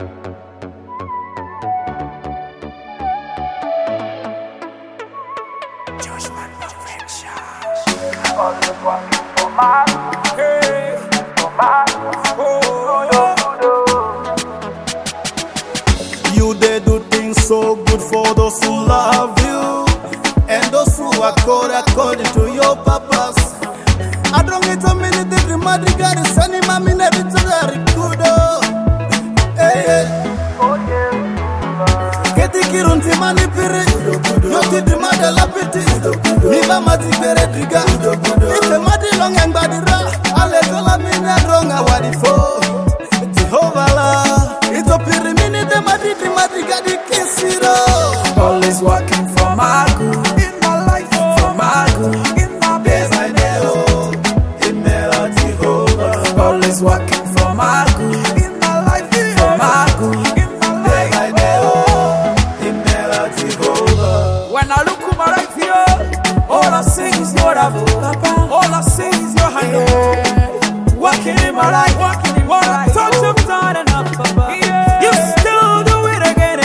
Always working for my good, for my good. You they do things so good for those who love you and those who are called according to your purpose. I don't get a minute the madrigal is sunny mammy never to the kudo. Hey, Oh yeah, get the kirunti mani pire, not the mother lapiti, Niva mati pere driga. It's a muddy long and body ra, I'll let all I mean that wrong. I want it for Jehovah. It's a pyramid, the madrigal, the kiss it all. Always working for my good in my life, for my good in my days I know. In melody over. Always working for my good in my life, for my good in my days I know. In melody over. When I look at my life here, all I see is your love, all I see is your hand. Working in my life, working in my life. Touch of time enough, Papa. You still do it again.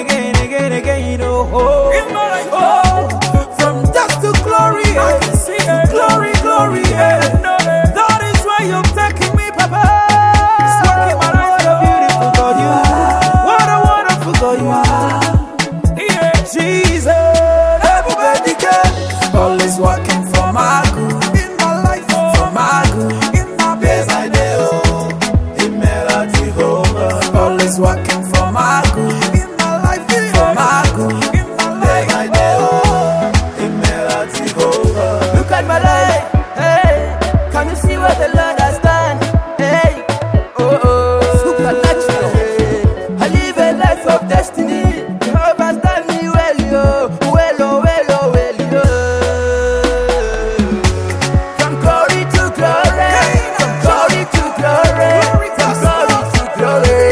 Oh, in my life, oh, from dust to glory, I can see it. Glory, that is where you're taking me, Papa. It's working my life. What a beautiful God you are. What a wonderful God you are. Yeah, Jesus, everybody can. Always working for my good in my life, for my good in my days I know. In melody over. Always working for my good in my life, for my good in my days I know. In melody over. Look at my life, hey. Can you see where the Lord has done? Hey, supernatural. I live a life of destiny. Jehovah has done me well, yo. Well, yo. From glory to glory, from glory to glory, from glory to glory.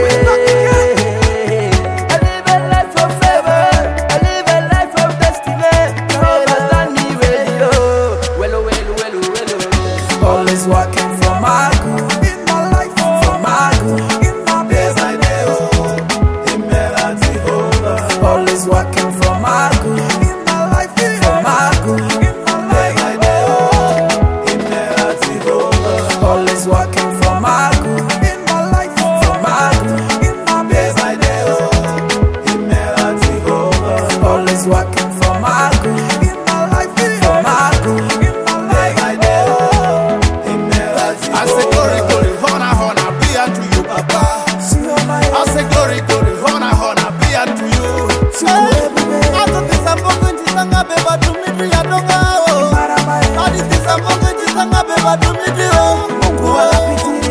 I live a life of favor. I live a life of destiny. Jehovah has done me well, yo. Well. Always working for my good in my life, for my good in my days I know. In melody over. Always working for my good in my life, for my good in my days I know. In melody over. Always working for my good in my life, for my good in my days I know. In melody over. Always working for my good in my life, for my good in my days I know. In melody I say glory, honor, be unto you, Papa. I say glory, honor, be unto you. After this I'm going to sing a baby to me, I don't know. After this I'm going to sing a baby to me,